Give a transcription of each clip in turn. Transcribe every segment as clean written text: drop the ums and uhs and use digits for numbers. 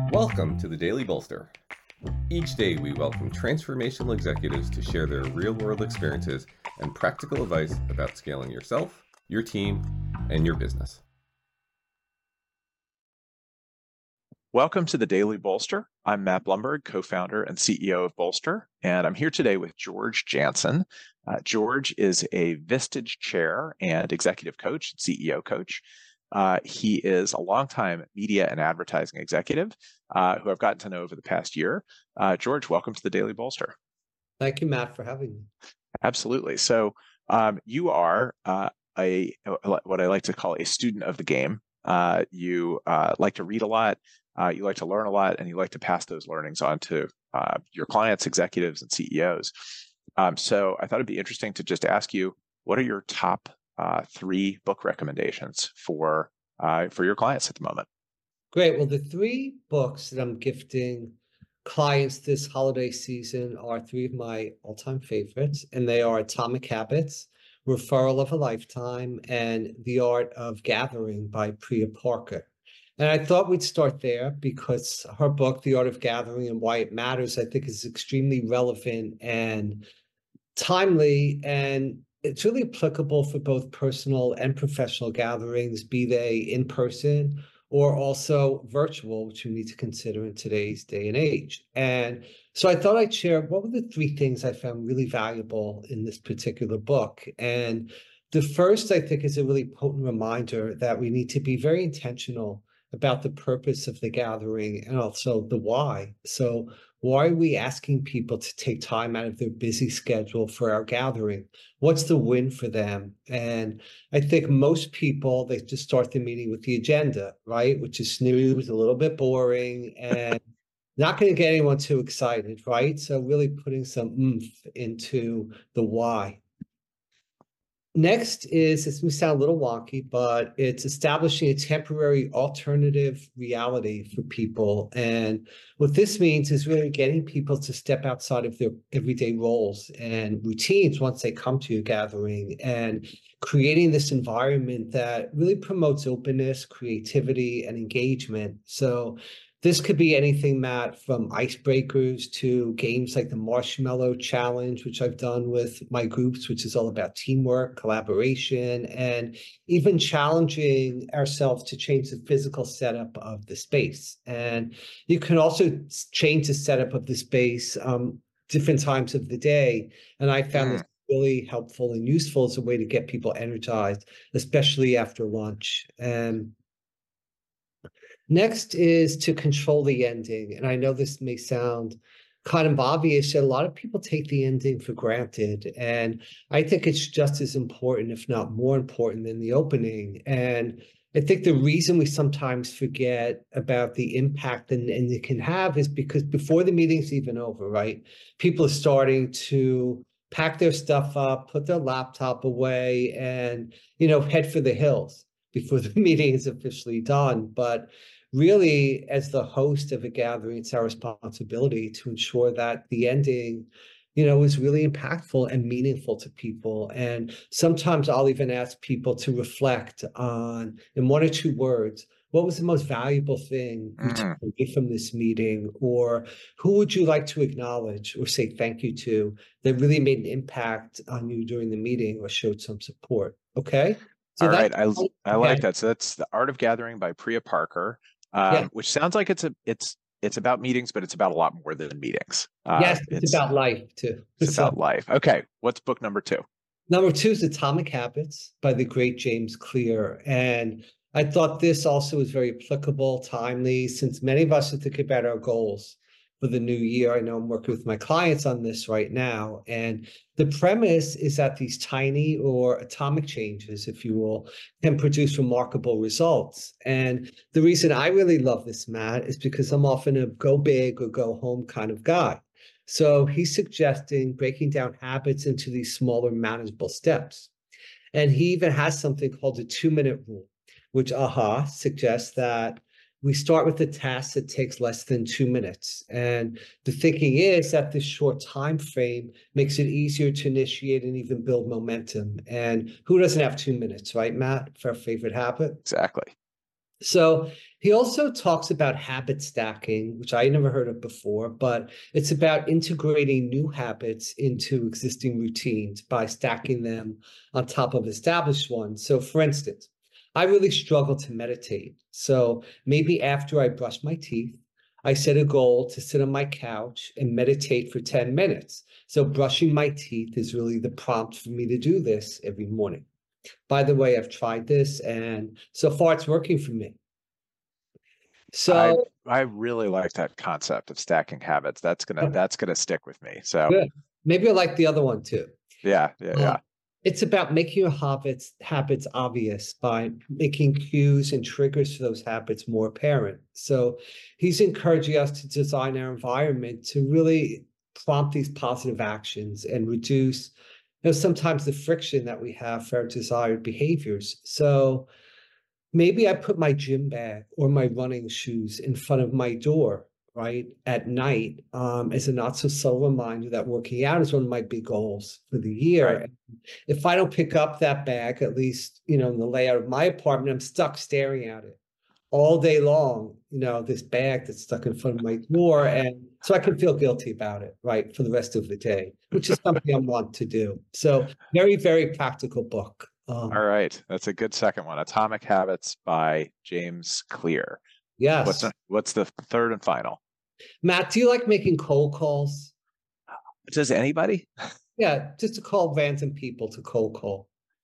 Welcome to the Daily Bolster. Each day we welcome transformational executives to share their real-world experiences and practical advice about scaling yourself, your team, and your business. Welcome to the Daily Bolster. I'm Matt Blumberg, co-founder and CEO of Bolster, and I'm here today with George Jansen. George is a Vistage chair and executive coach, CEO coach. He is a longtime media and advertising executive who I've gotten to know over the past year. George, welcome to the Daily Bolster. Thank you, Matt, for having me. Absolutely. So you are what I like to call a student of the game. You like to read a lot. You like to learn a lot, and you like to pass those learnings on to your clients, executives, and CEOs. So I thought it'd be interesting to just ask you, what are your top 3 book recommendations for your clients at the moment? Great. Well, the 3 books that I'm gifting clients this holiday season are 3 of my all-time favorites, and they are Atomic Habits, Referral of a Lifetime, and The Art of Gathering by Priya Parker. And I thought we'd start there because her book, The Art of Gathering and Why It Matters, I think is extremely relevant and timely, and it's really applicable for both personal and professional gatherings, be they in person or also virtual, which we need to consider in today's day and age. And so I thought I'd share what were the 3 things I found really valuable in this particular book. And the first, I think, is a really potent reminder that we need to be very intentional about the purpose of the gathering and also the why. So why are we asking people to take time out of their busy schedule for our gathering? What's the win for them? And I think most people, they just start the meeting with the agenda, right? Which is snooze, a little bit boring, and not going to get anyone too excited, right? So really putting some oomph into the why. Next is, this may sound a little wonky, but it's establishing a temporary alternative reality for people. And what this means is really getting people to step outside of their everyday roles and routines once they come to your gathering, and creating this environment that really promotes openness, creativity, and engagement. So this could be anything, Matt, from icebreakers to games like the Marshmallow Challenge, which I've done with my groups, which is all about teamwork, collaboration, and even challenging ourselves to change the physical setup of the space. And you can also change the setup of the space different times of the day. And I found this really helpful and useful as a way to get people energized, especially after lunch. And next is to control the ending. And I know this may sound kind of obvious, that a lot of people take the ending for granted. And I think it's just as important, if not more important, than the opening. And I think the reason we sometimes forget about the impact and it can have is because before the meeting's even over, right? People are starting to pack their stuff up, put their laptop away, and, head for the hills before the meeting is officially done. But really, as the host of a gathering, it's our responsibility to ensure that the ending, is really impactful and meaningful to people. And sometimes I'll even ask people to reflect on, in 1 or 2 words, what was the most valuable thing you took away from this meeting? Or who would you like to acknowledge or say thank you to that really made an impact on you during the meeting or showed some support? Okay. So all right, I like that. So that's The Art of Gathering by Priya Parker, which sounds like it's about meetings, but it's about a lot more than meetings. Yes, it's about life too. It's about life. Okay, what's book number 2? Number 2 is Atomic Habits by the great James Clear. And I thought this also is very applicable, timely, since many of us are thinking about our goals for the new year. I know I'm working with my clients on this right now. And the premise is that these tiny or atomic changes, if you will, can produce remarkable results. And the reason I really love this, Matt, is because I'm often a go big or go home kind of guy. So he's suggesting breaking down habits into these smaller, manageable steps. And he even has something called the 2-minute rule, which suggests that we start with a task that takes less than 2 minutes. And the thinking is that this short time frame makes it easier to initiate and even build momentum. And who doesn't have 2 minutes, right, Matt, for our favorite habit? Exactly. So He also talks about habit stacking, which I never heard of before, but it's about integrating new habits into existing routines by stacking them on top of established ones. So, for instance, I really struggle to meditate. So maybe after I brush my teeth, I set a goal to sit on my couch and meditate for 10 minutes. So brushing my teeth is really the prompt for me to do this every morning. By the way, I've tried this and so far it's working for me. So I really like that concept of stacking habits. That's gonna stick with me. So good. Maybe I like the other one too. yeah. It's about making your habits obvious by making cues and triggers for those habits more apparent. So he's encouraging us to design our environment to really prompt these positive actions and reduce, sometimes the friction that we have for our desired behaviors. So maybe I put my gym bag or my running shoes in front of my door, right, at night, as a not so subtle reminder that working out is one of my big goals for the year. Right. If I don't pick up that bag, at least, in the layout of my apartment, I'm stuck staring at it all day long, this bag that's stuck in front of my door. And so I can feel guilty about it, right, for the rest of the day, which is something I want to do. So very, very practical book. All right. That's a good second one. Atomic Habits by James Clear. Yes. What's the third and final? Matt, do you like making cold calls? Does anybody? Yeah, just to call random people to cold call.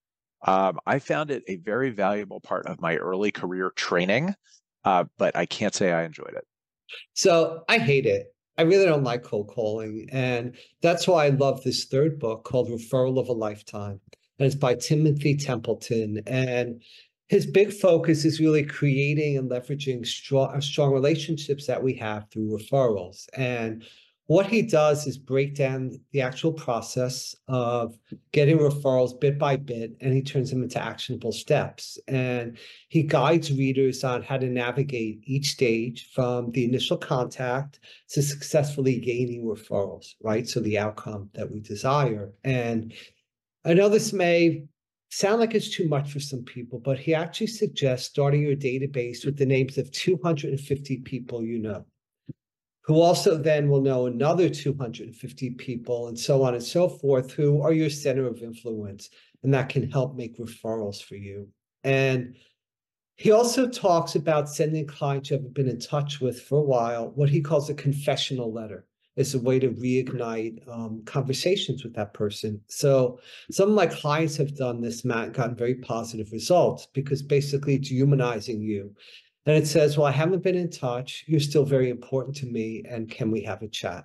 I found it a very valuable part of my early career training, but I can't say I enjoyed it. So I hate it. I really don't like cold calling. And that's why I love this third book called Referral of a Lifetime. And it's by Timothy Templeton. And his big focus is really creating and leveraging strong relationships that we have through referrals. And what he does is break down the actual process of getting referrals bit by bit, and he turns them into actionable steps. And he guides readers on how to navigate each stage from the initial contact to successfully gaining referrals, right? So the outcome that we desire. And I know this may sound like it's too much for some people, but he actually suggests starting your database with the names of 250 people who also then will know another 250 people and so on and so forth, who are your center of influence, and that can help make referrals for you. And he also talks about sending clients you haven't been in touch with for a while, what he calls a confessional letter. It's a way to reignite conversations with that person. So some of my clients have done this, Matt, and gotten very positive results because basically it's humanizing you. And it says, well, I haven't been in touch. You're still very important to me. And can we have a chat?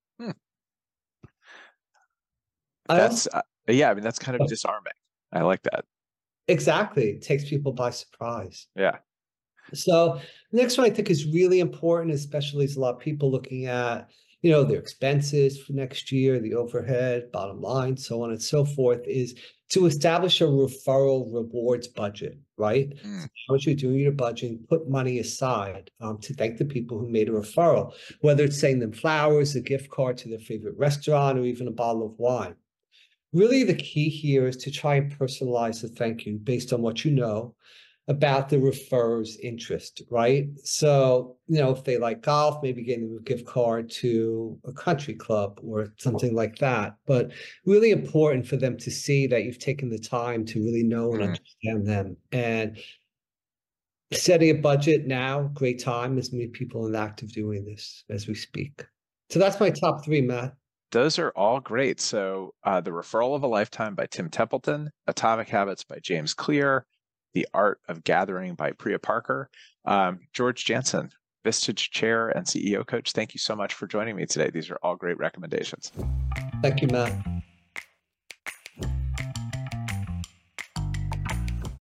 That's that's kind of disarming. I like that. Exactly. It takes people by surprise. Yeah. So the next one I think is really important, especially as a lot of people looking at, their expenses for next year, the overhead, bottom line, so on and so forth, is to establish a referral rewards budget, right? So how much you're doing your budgeting, put money aside to thank the people who made a referral, whether it's sending them flowers, a gift card to their favorite restaurant, or even a bottle of wine. Really, the key here is to try and personalize the thank you based on what you know about the referrer's interest, right? So, if they like golf, maybe getting them a gift card to a country club or something like that. But really important for them to see that you've taken the time to really know and understand them. And setting a budget now, great time. There's many people in active doing this as we speak. So that's my top three, Matt. Those are all great. So The Referral of a Lifetime by Tim Templeton, Atomic Habits by James Clear, The Art of Gathering by Priya Parker. George Jansen, Vistage Chair and CEO Coach, thank you so much for joining me today. These are all great recommendations. Thank you, Matt.